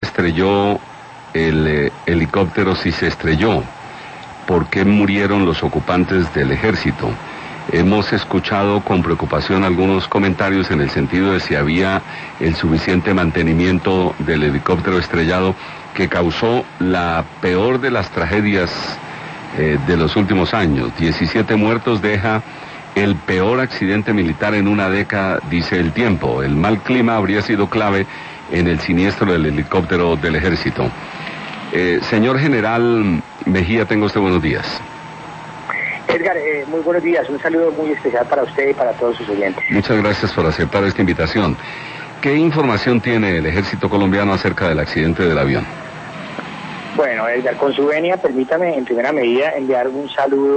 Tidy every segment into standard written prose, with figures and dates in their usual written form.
estrelló el helicóptero, si se estrelló? ¿Por qué murieron los ocupantes del ejército? Hemos escuchado con preocupación algunos comentarios en el sentido de si había el suficiente mantenimiento del helicóptero estrellado, que causó la peor de las tragedias de los últimos años. 17 muertos deja el peor accidente militar en una década, dice El Tiempo. El mal clima habría sido clave en el siniestro del helicóptero del ejército. Señor General Mejía, tenga usted buenos días. Edgar, muy buenos días. Un saludo muy especial para usted y para todos sus oyentes. Muchas gracias por aceptar esta invitación. ¿Qué información tiene el ejército colombiano acerca del accidente del avión? Bueno, Edgar, con su venia, permítame en primera medida enviar un saludo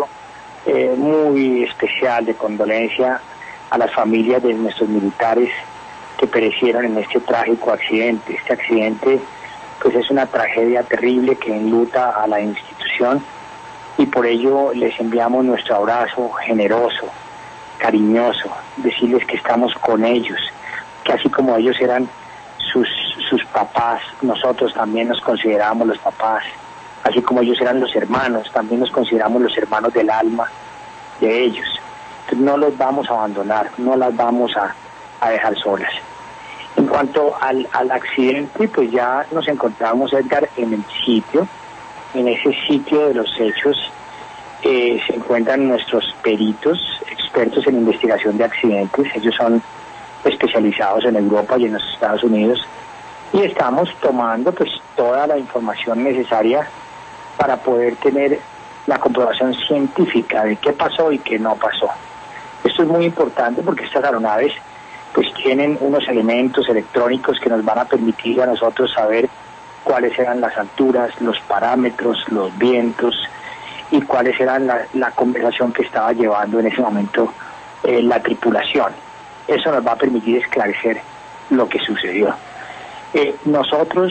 muy especial de condolencia a las familias de nuestros militares que perecieron en este trágico accidente. Este accidente pues es una tragedia terrible que enluta a la institución, y por ello les enviamos nuestro abrazo generoso, cariñoso, decirles que estamos con ellos, que así como ellos eran sus papás, nosotros también nos consideramos los papás, así como ellos eran los hermanos, también nos consideramos los hermanos del alma de ellos. Entonces no los vamos a abandonar, no las vamos a dejar solas. En cuanto al accidente, pues ya nos encontramos, Edgar, en el sitio. En ese sitio de los hechos se encuentran nuestros peritos, expertos en investigación de accidentes. Ellos son especializados en Europa y en los Estados Unidos, y estamos tomando pues toda la información necesaria para poder tener la comprobación científica de qué pasó y qué no pasó. Esto es muy importante porque estas aeronaves pues tienen unos elementos electrónicos que nos van a permitir a nosotros saber cuáles eran las alturas, los parámetros, los vientos, y cuáles eran la conversación que estaba llevando en ese momento la tripulación. Eso nos va a permitir esclarecer lo que sucedió. Nosotros,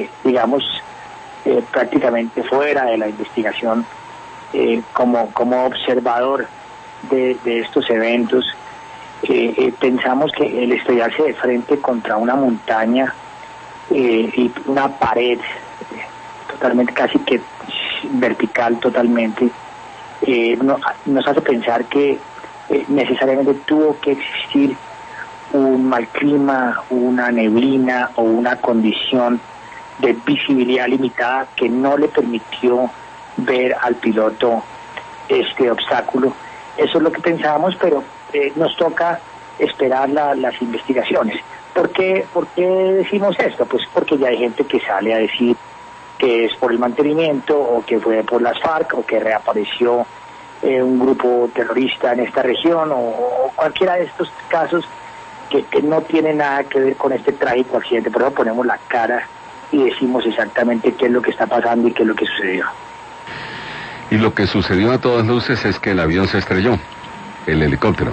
prácticamente fuera de la investigación, como observador de estos eventos, pensamos que el estrellarse de frente contra una montaña y una pared totalmente, casi que vertical totalmente, nos hace pensar que necesariamente tuvo que existir un mal clima, una neblina o una condición de visibilidad limitada que no le permitió ver al piloto este obstáculo. Eso es lo que pensábamos, pero nos toca esperar las investigaciones. ¿Por qué decimos esto? Pues porque ya hay gente que sale a decir que es por el mantenimiento, o que fue por las FARC, o que reapareció un grupo terrorista en esta región, o cualquiera de estos casos que no tiene nada que ver con este trágico accidente. Por eso ponemos la cara y decimos exactamente qué es lo que está pasando y qué es lo que sucedió. Y lo que sucedió a todas luces es que el avión se estrelló, el helicóptero.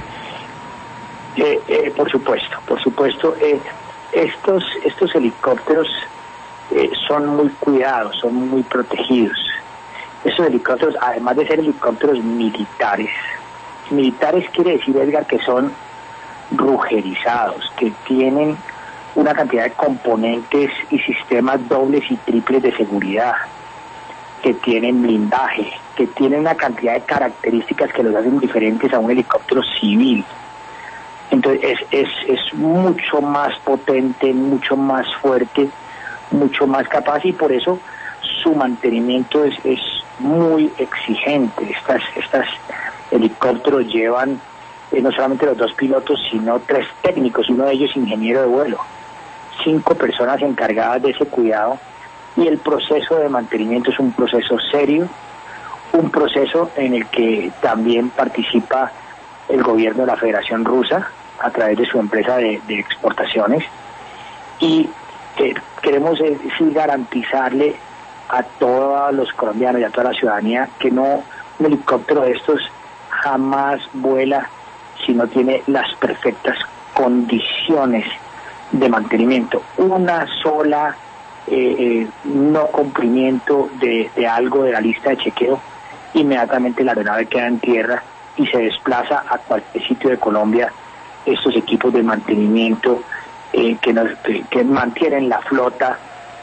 Por supuesto. Estos helicópteros son muy cuidados, son muy protegidos. Estos helicópteros, además de ser helicópteros militares quiere decir, Edgar, que son rugerizados, que tienen una cantidad de componentes y sistemas dobles y triples de seguridad, que tienen blindaje, que tienen una cantidad de características que los hacen diferentes a un helicóptero civil. Entonces es mucho más potente, mucho más fuerte, mucho más capaz, y por eso su mantenimiento es muy exigente. Estas helicópteros llevan no solamente los dos pilotos, sino 3 técnicos, uno de ellos ingeniero de vuelo, 5 personas encargadas de ese cuidado, y el proceso de mantenimiento es un proceso serio, un proceso en el que también participa el gobierno de la Federación Rusa a través de su empresa de exportaciones, y queremos sí garantizarle a todos los colombianos y a toda la ciudadanía que un helicóptero de estos jamás vuela si no tiene las perfectas condiciones de mantenimiento. Una sola no cumplimiento de algo de la lista de chequeo, inmediatamente la aeronave queda en tierra y se desplaza a cualquier sitio de Colombia. Estos equipos de mantenimiento que mantienen la flota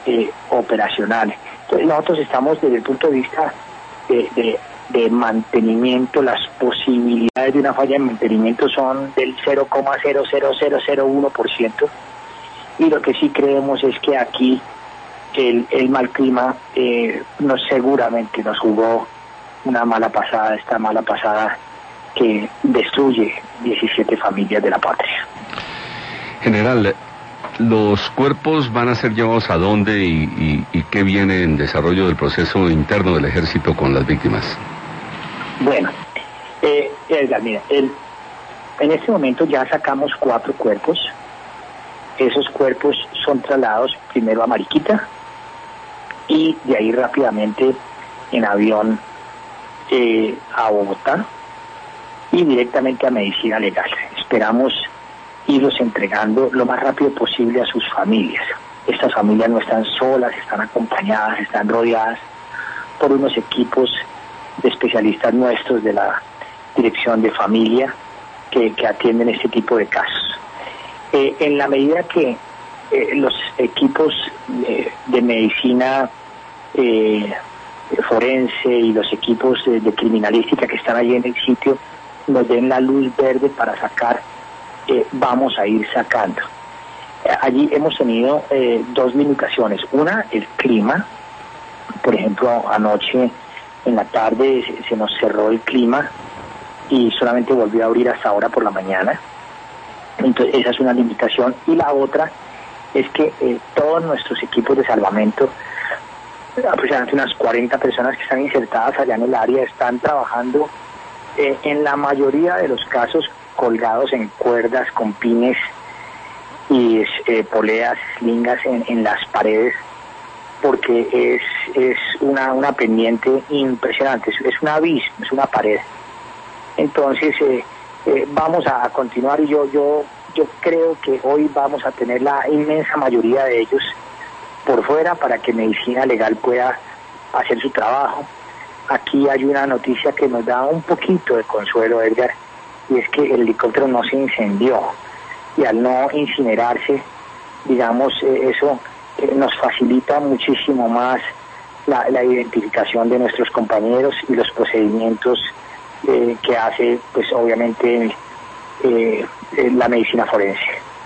operacional. Entonces nosotros estamos desde el punto de vista de mantenimiento, las posibilidades de una falla de mantenimiento son del 0,00001%, y lo que sí creemos es que aquí el mal clima seguramente nos jugó una mala pasada, esta mala pasada que destruye 17 familias de la patria. General, ¿los cuerpos van a ser llevados a dónde y qué viene en desarrollo del proceso interno del ejército con las víctimas? Bueno, Edgar, mira, en este momento ya sacamos 4 cuerpos. Esos cuerpos son trasladados primero a Mariquita y de ahí rápidamente en avión a Bogotá y directamente a medicina legal. Esperamos irlos entregando lo más rápido posible a sus familias. Estas familias no están solas, están acompañadas, están rodeadas por unos equipos de especialistas nuestros de la Dirección de Familia que atienden este tipo de casos. En la medida que los equipos de medicina forense y los equipos de criminalística que están allí en el sitio nos den la luz verde para sacar, vamos a ir sacando. Allí hemos tenido 2 limitaciones. Una, el clima. Por ejemplo, anoche en la tarde se nos cerró el clima y solamente volvió a abrir hasta ahora por la mañana. Entonces esa es una limitación. Y la otra es que todos nuestros equipos de salvamento, aproximadamente unas 40 personas que están insertadas allá en el área, están trabajando en la mayoría de los casos colgados en cuerdas con pines y poleas, lingas en las paredes, porque es una pendiente impresionante, es un abismo, es una pared. Entonces vamos a continuar y yo creo que hoy vamos a tener la inmensa mayoría de ellos por fuera para que medicina legal pueda hacer su trabajo. Aquí hay una noticia que nos da un poquito de consuelo, Edgar, y es que el helicóptero no se incendió, y al no incinerarse, digamos, eso nos facilita muchísimo más la identificación de nuestros compañeros y los procedimientos que hace, pues obviamente, la medicina forense.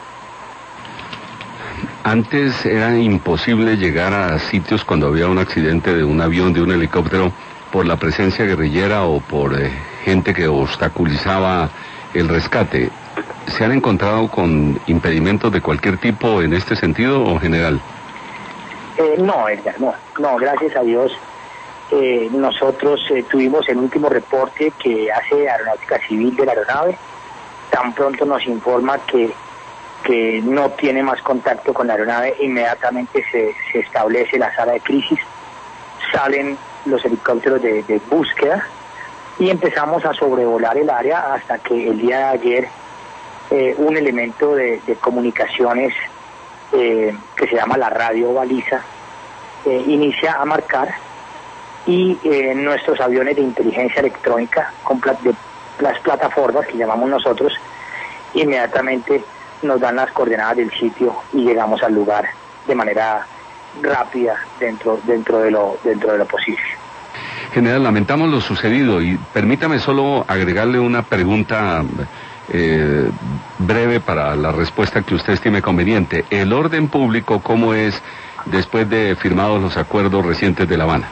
Antes era imposible llegar a sitios cuando había un accidente de un avión, de un helicóptero, por la presencia guerrillera o por gente que obstaculizaba el rescate. ¿Se han encontrado con impedimentos de cualquier tipo en este sentido o general? No, Edgar, no, gracias a Dios. Nosotros tuvimos el último reporte que hace Aeronáutica Civil de la aeronave. Tan pronto nos informa que no tiene más contacto con la aeronave, inmediatamente se establece la sala de crisis, salen los helicópteros de búsqueda y empezamos a sobrevolar el área hasta que el día de ayer un elemento de comunicaciones que se llama la radio baliza inicia a marcar y nuestros aviones de inteligencia electrónica con las plataformas que llamamos nosotros inmediatamente nos dan las coordenadas del sitio y llegamos al lugar de manera rápida dentro de lo posible. General, lamentamos lo sucedido y permítame solo agregarle una pregunta breve para la respuesta que usted estime conveniente. ¿El orden público cómo es después de firmados los acuerdos recientes de La Habana?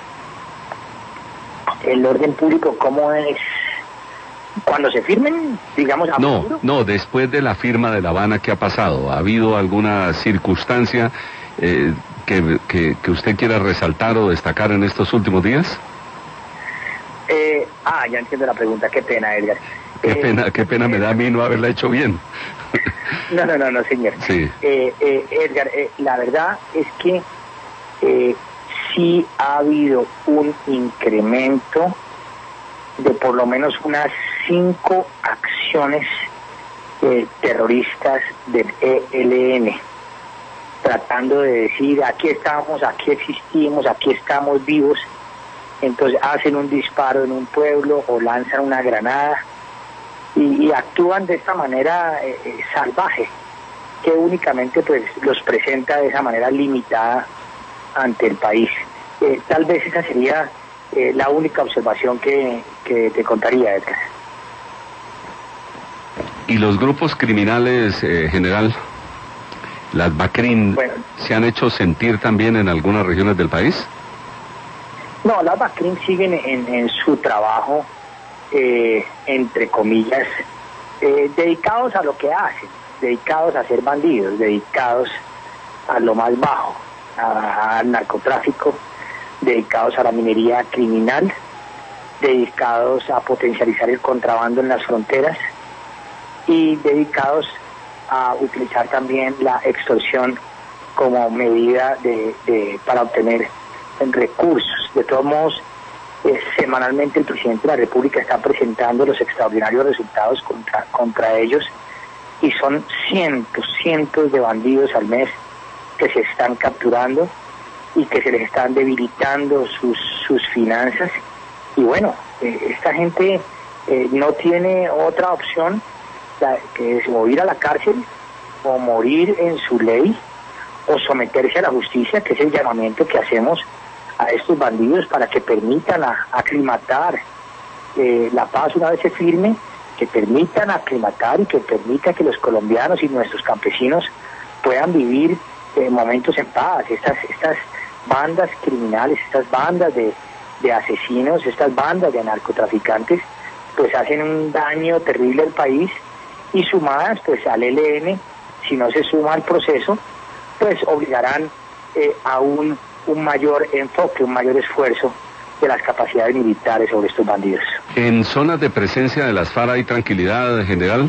¿El orden público cómo es cuando se firmen, digamos, a futuro? No, después de la firma de La Habana, ¿qué ha pasado? ¿Ha habido alguna circunstancia que usted quiera resaltar o destacar en estos últimos días? Ya entiendo la pregunta. Qué pena, Edgar. Qué pena me da a mí no haberla hecho bien. No, señor. Sí. Edgar, la verdad es que sí ha habido un incremento de por lo menos unas 5 acciones terroristas del ELN, tratando de decir, aquí estamos, aquí existimos, aquí estamos vivos. Entonces hacen un disparo en un pueblo o lanzan una granada y actúan de esta manera salvaje, que únicamente pues los presenta de esa manera limitada ante el país. Tal vez esa sería la única observación que te contaría, Edgar. ¿Y los grupos criminales, general, las BACRIM, Bueno, se han hecho sentir también en algunas regiones del país? no, las BACRIM siguen en su trabajo, entre comillas, dedicados a lo que hacen, dedicados a ser bandidos, dedicados a lo más bajo, al narcotráfico, dedicados a la minería criminal, dedicados a potencializar el contrabando en las fronteras y dedicados a utilizar también la extorsión como medida para obtener recursos. De todos modos, semanalmente el presidente de la República está presentando los extraordinarios resultados contra ellos, y son cientos de bandidos al mes que se están capturando y que se les están debilitando sus finanzas. Y bueno, esta gente no tiene otra opción que es o ir a la cárcel, o morir en su ley, o someterse a la justicia, que es el llamamiento que hacemos a estos bandidos para que permitan aclimatar la paz una vez se firme, que permitan aclimatar y que permita que los colombianos y nuestros campesinos puedan vivir momentos en paz. Estas bandas criminales, estas bandas de asesinos, estas bandas de narcotraficantes, pues hacen un daño terrible al país, y sumadas pues al ELN, si no se suma al proceso, pues obligarán a un mayor enfoque, un mayor esfuerzo de las capacidades militares sobre estos bandidos. ¿En zonas de presencia de las FARC hay tranquilidad, general?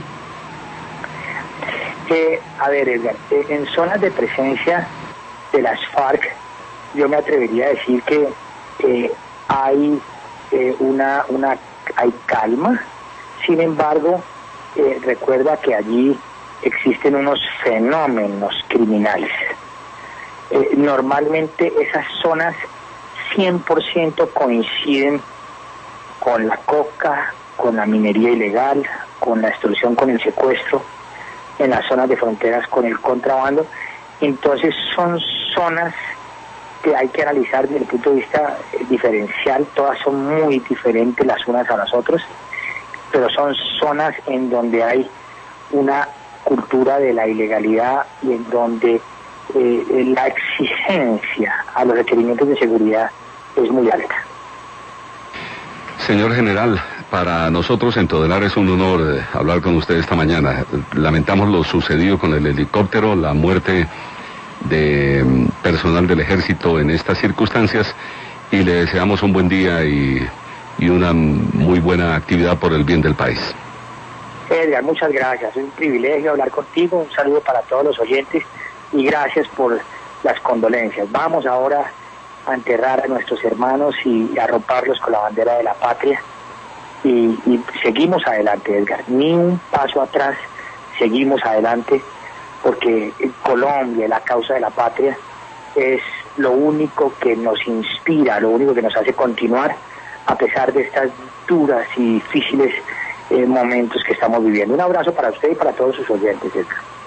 A ver, Edgar, en zonas de presencia de las FARC, yo me atrevería a decir que hay hay calma. Sin embargo, recuerda que allí existen unos fenómenos criminales. Normalmente esas zonas 100% coinciden con la coca, con la minería ilegal, con la extorsión, con el secuestro, en las zonas de fronteras con el contrabando. Entonces son zonas que hay que analizar desde el punto de vista diferencial. Todas son muy diferentes las unas a las otras, pero son zonas en donde hay una cultura de la ilegalidad y en donde la exigencia a los requerimientos de seguridad es muy alta. Señor general, para nosotros en Todelar es un honor hablar con usted esta mañana. Lamentamos lo sucedido con el helicóptero, la muerte de personal del ejército en estas circunstancias, y le deseamos un buen día y una muy buena actividad por el bien del país. Edgar, muchas gracias. Es un privilegio hablar contigo. Un saludo para todos los oyentes y gracias por las condolencias. Vamos ahora a enterrar a nuestros hermanos y a arroparlos con la bandera de la patria, y seguimos adelante, Edgar. Ni un paso atrás, seguimos adelante, porque Colombia, la causa de la patria, es lo único que nos inspira, lo único que nos hace continuar a pesar de estas duras y difíciles momentos que estamos viviendo. Un abrazo para usted y para todos sus oyentes, Edgar.